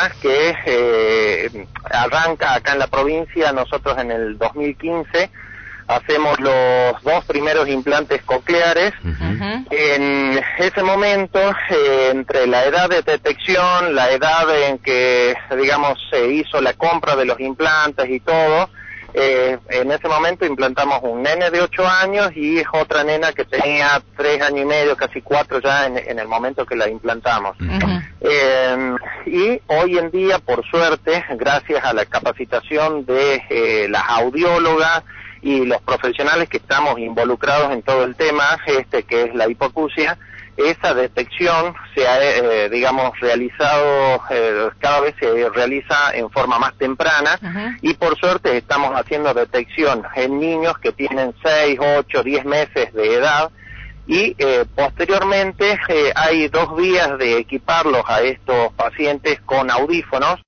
programa que arranca acá en la provincia. Nosotros en el 2015 hacemos los 2 primeros implantes cocleares. En ese momento, entre la edad de detección, la edad en que, digamos, se hizo la compra de los implantes y todo, en ese momento implantamos un nene de 8 años y otra nena que tenía 3 años y medio, casi 4 ya en el momento que la implantamos. Y hoy en día, por suerte, gracias a la capacitación de las audiólogas y los profesionales que estamos involucrados en todo el tema, que es la hipoacusia, esa detección se ha, digamos, realizado, cada vez se realiza en forma más temprana, y por suerte estamos haciendo detección en niños que tienen 6, 8, 10 meses de edad, y posteriormente hay 2 vías de equiparlos a estos pacientes con audífonos.